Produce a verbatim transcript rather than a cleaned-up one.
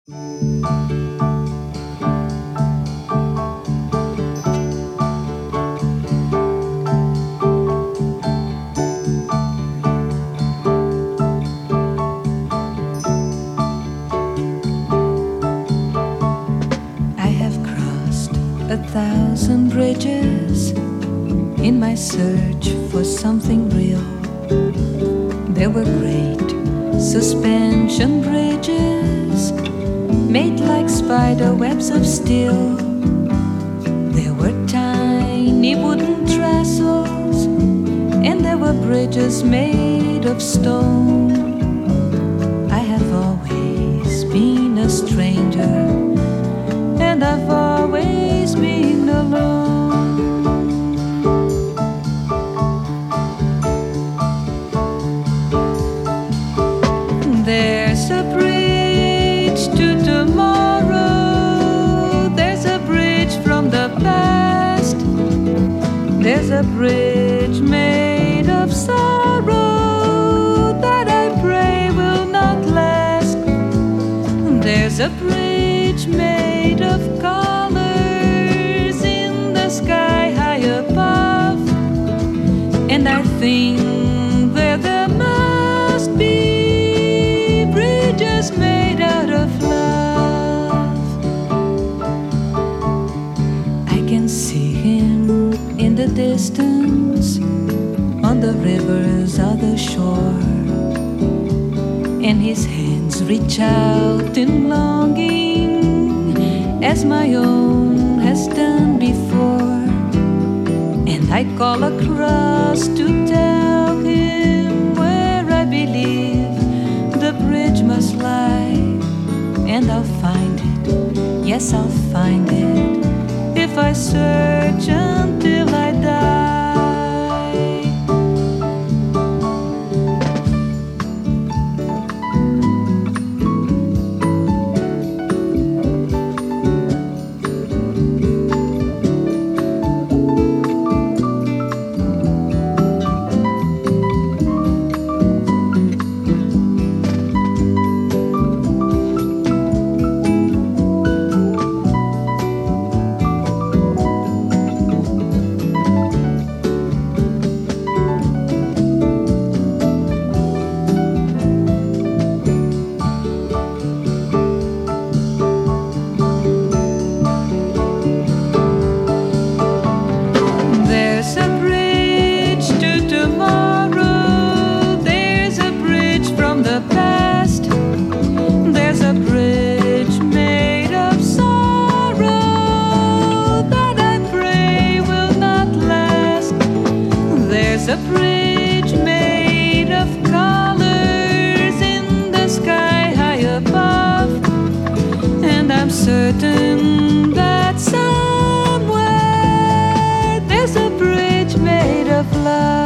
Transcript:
I have crossed a thousand bridges in my search for something real. There were great suspension bridges made like spider webs of steel. There were tiny wooden trestles, and there were bridges made of stone. I have always been a stranger, and I've always been alone. There's a bridge to tomorrow. There's a bridge from the past. There's a bridge made of sorrow that I pray will not last. There's a bridge made of colors in the sky high above, and I think that there must be bridges made out of love. I can see him in the distance on the river's other shore, and his hands reach out in longing as my own has done before. And I call across to tell him where I believe the bridge must lie. And I'll find it, yes, I'll find it, if I search until I die. There's a bridge made of colors in the sky high above, and I'm certain that somewhere there's a bridge made of love.